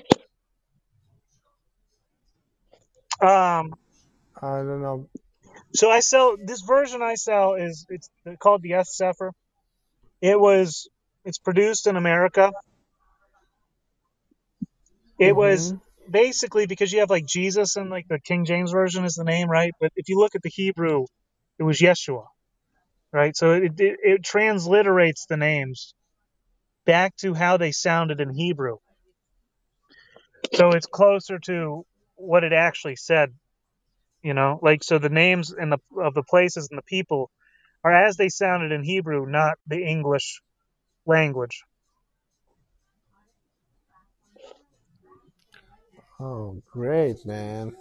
um, I don't know. so I sell this version. I sell is it's called the S Sefer. It was it's produced in America. It was Mm-hmm. basically because you have like Jesus and like the King James version is the name, right? But if you look at the Hebrew, it was Yeshua, right? So it it, it transliterates the names back to how they sounded in Hebrew. So it's closer to what it actually said, you know? Like so the names and the of the places and the people are as they sounded in Hebrew, not the English language. Oh, great, man.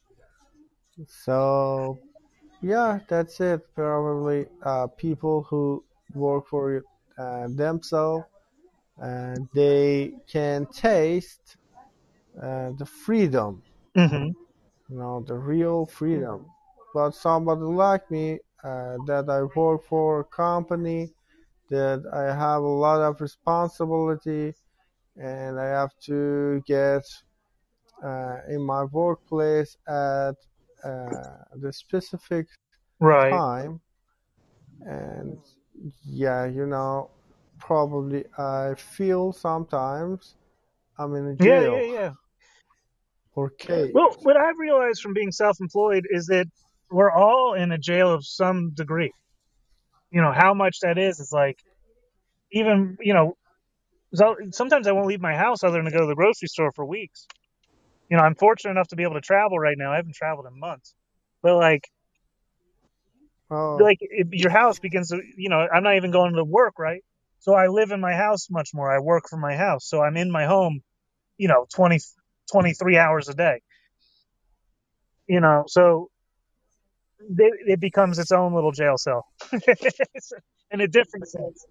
So, yeah, that's it. Probably uh, people who work for uh, themselves, and they can taste uh, the freedom, Hmm. you know, the real freedom. But somebody like me, uh, that I work for a company, that I have a lot of responsibility, and I have to get uh, in my workplace at uh, the specific Right. time. And yeah, you know, probably I feel sometimes I'm in a Yeah, yeah, jail yeah. or cage. Well, what I've realized from being self-employed is that we're all in a jail of some degree. You know, how much that is, is like even, you know, so sometimes I won't leave my house other than to go to the grocery store for weeks. You know, I'm fortunate enough to be able to travel right now. I haven't traveled in months. But like Oh, like it, your house begins to, you know, I'm not even going to work, right? So I live in my house much more. I work from my house. So I'm in my home, you know, twenty, twenty-three hours a day. You know, so it, it becomes its own little jail cell in a different sense.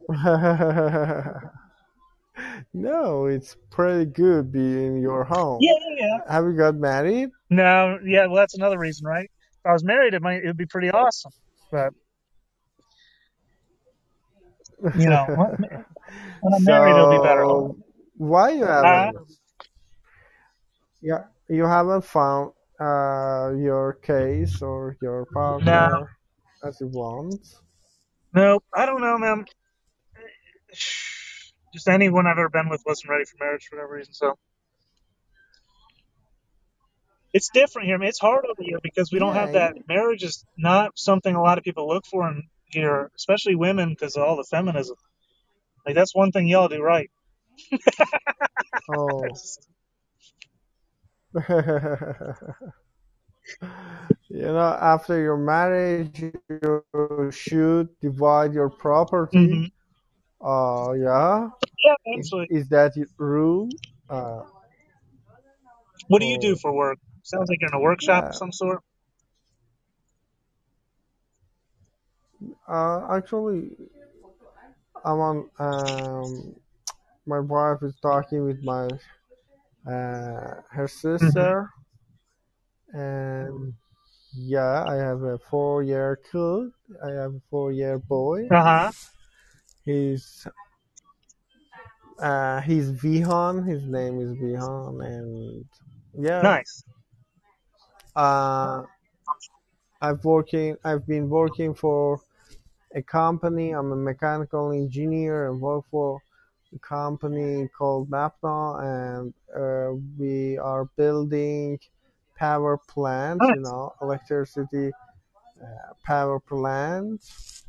no, it's pretty good being in your home. Yeah, yeah, yeah. Have you got married? No, yeah. Well, that's another reason, right? If I was married, it might it would be pretty awesome. But you know, when when I'm married, it'll be better. So why you Huh? haven't? Yeah, you haven't found uh, your case or your No, partner as you want. no. I don't know, man. Just anyone I've ever been with wasn't ready for marriage for whatever reason. So it's different here. I mean, it's hard over here because we don't have Yeah. that. Marriage is not something a lot of people look for in here, especially women, because of all the feminism. Like that's one thing y'all do right. Oh. Just, You know, after your marriage, you should divide your property. hmm. Uh, yeah. Yeah, Is, eventually. is that your rule? Uh, What do you do oh, for work? Sounds like you're in a workshop of yeah. some sort. Uh, actually, I'm on. Um, my wife is talking with my uh, her Hmm. sister, and yeah, I have a four-year kid. I have a four-year boy. Uh huh. He's uh, he's Vihan. His name is Vihan, and yeah, Nice. uh, I've working. I've been working for a company. I'm a mechanical engineer and work for a company called Mapna, and uh, we are building power plant, you Nice. know, electricity uh, power plant.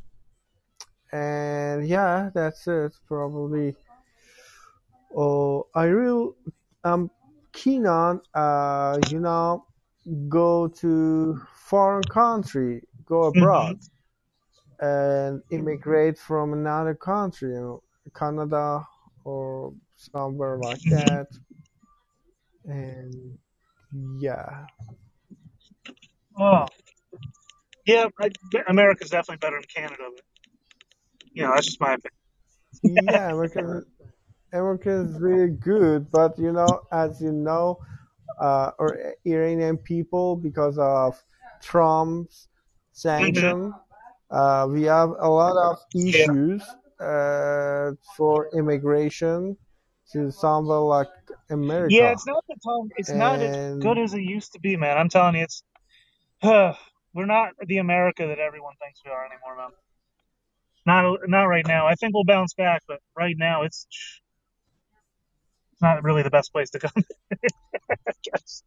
And yeah, that's it. Probably. Oh, I really am keen on, uh, you know, go to foreign country, go Hmm. abroad, and immigrate from another country, you know, Canada or somewhere like Hmm. that. And yeah, Oh, yeah. I, America's definitely better than Canada, but you know, that's just my opinion. yeah, America, America is really good, but you know, as you know, uh, or Iranian people, because of Trump's Hmm. sanction, uh, we have a lot of Yeah. issues uh, for immigration to somewhere like Yeah, America. it's not the time. It's not as good And as it used to be, man. I'm telling you, it's we're not the America that everyone thinks we are anymore, man. Not not right now. I think we'll bounce back, but right now it's it's not really the best place to come. I guess.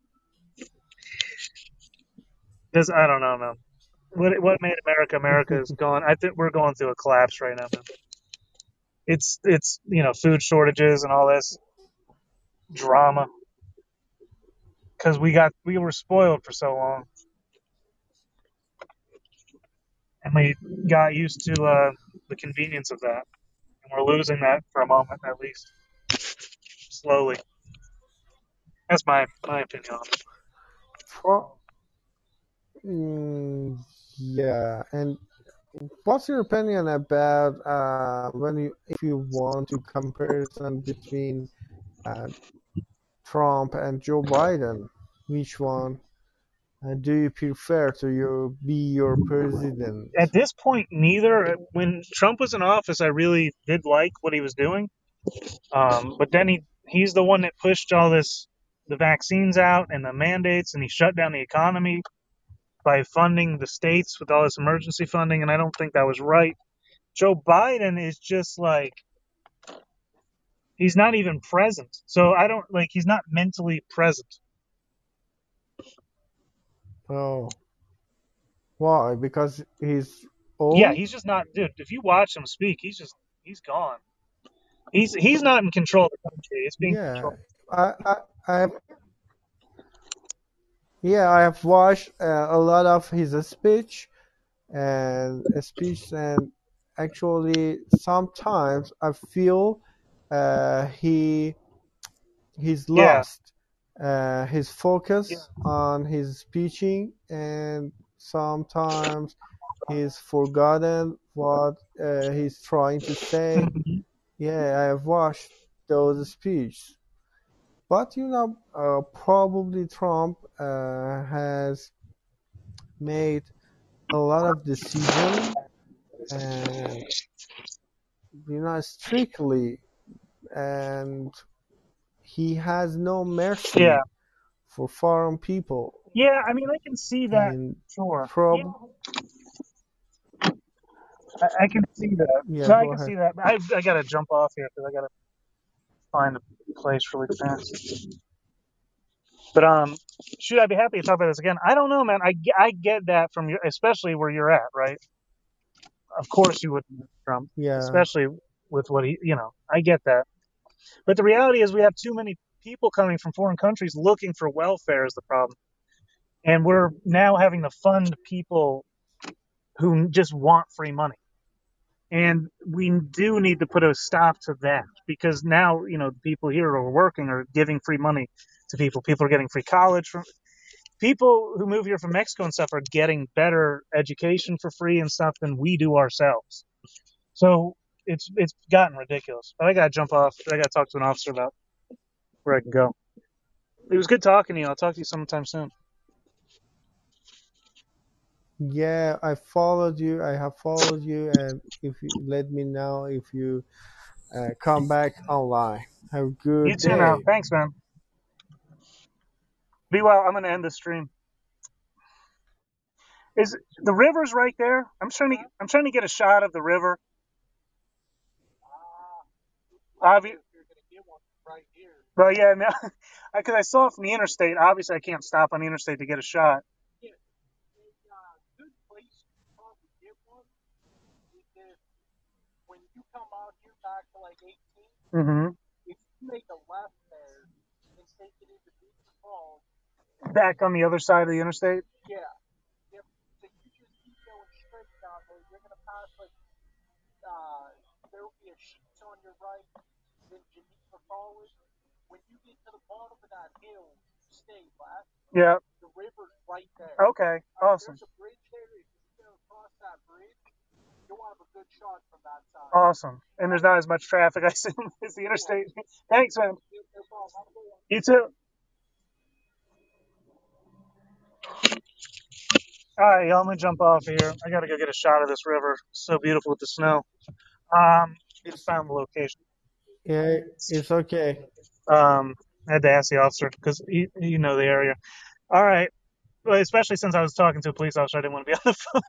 This I don't know, man. What what made America America is going. I think we're going through a collapse right now, man. It's it's you know food shortages and all this drama because we got we were spoiled for so long and we got used to uh, the convenience of that, and we're losing that for a moment at least slowly. That's my my opinion on it. pro- mm, yeah, and what's your opinion about uh, when you if you want to comparison between uh, Trump and Joe Biden? Which one uh, do you prefer to your be your president? At this point, neither. When Trump was in office, I really did like what he was doing, um, but then he he's the one that pushed all this the vaccines out and the mandates, and he shut down the economy by funding the states with all this emergency funding, and I don't think that was right. Joe Biden is just like he's not even present. So I don't like he's not mentally present. Oh, why? Because he's Yeah, old? he's just not dude, if you watch him speak, he's just he's gone. He's he's not in control of the country. It's being Yeah, controlled. I, I, I have, yeah, I have watched uh, a lot of his speech and uh, speech, and actually sometimes I feel uh, he he's Yeah. lost uh, his Yeah. focus on his speeching, and sometimes he's forgotten what uh, he's trying to say. Mhm. Yeah, I have watched those speeches. But you know, uh, probably Trump uh, has made a lot of decision, and you know strictly, and he has no Yeah. mercy for foreign people. Yeah, I mean I can see that. And Sure. Yeah. prob I, I can see that. yeah, No, I go can ahead. see that. I I gotta jump off here because I gotta find a place really fast. But um, shoot, I'd be happy to talk about this again. I don't know, man. I, ge- I get that from you, especially where you're at, right? Of course you wouldn't vote Trump, Yeah, especially with what he, you know, I get that. But the reality is we have too many people coming from foreign countries looking for welfare is the problem. And we're now having to fund people who just want free money. And we do need to put a stop to that because now, you know, the people here who are working are giving free money to people. People are getting free college from people who move here from Mexico and stuff are getting better education for free and stuff than we do ourselves. So it's it's gotten ridiculous. But I gotta jump off. I gotta talk to an officer about where I can go. It was good talking to you. I'll talk to you sometime soon. yeah, I followed you. I have followed you, and if you let me know if you uh, come back online. Have a You good too now. day. Thanks, man. Be well. I'm gonna end the stream. Is the river's right there? I'm trying to I'm trying to get a shot of the river. Obvi- Well, yeah, now because I saw it from the interstate. Obviously, I can't stop on the interstate to get a shot. Yeah, a uh, good place to probably get one is if when you come out here back to like eighteen, Mm-hmm. if you make a left there and take it into Beaver Falls, Back on the other side of the interstate. yeah, yep. So you just keep going straight down there. You're gonna pass like uh, there will be a sheets on your right, then Geneva College. When you get to the bottom of that hill, stay left. Yeah. The river's right there. Okay. Uh, Awesome. There's a bridge there. If you go across that bridge, you'll have a good shot from that side. Awesome. And there's not as much traffic, I assume, as the interstate. Thanks, man. You too. All right, y'all. I'm gonna jump off here. I gotta go get a shot of this river. So beautiful with the snow. Um, I just found the location. Yeah, it's okay. Um, I had to ask the officer because he, you know the area. All right. Well, especially since I was talking to a police officer, I didn't want to be on the phone.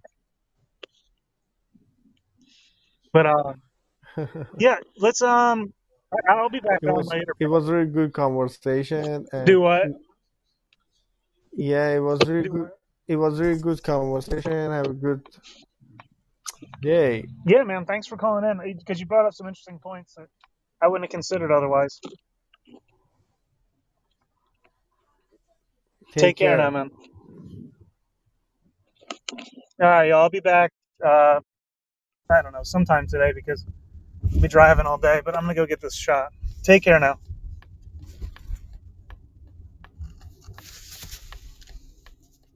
But um, yeah, let's um, I- I'll be back It on was later. it was really good conversation, and Do what? yeah, it was really good. It was really good conversation. Have a good day. Yeah, man. Thanks for calling in because you brought up some interesting points that I wouldn't have considered otherwise. Take, Take care care. now, man. All right, y'all. I'll be back. Uh, I don't know, sometime today because I'll be driving all day. But I'm gonna go get this shot. Take care now.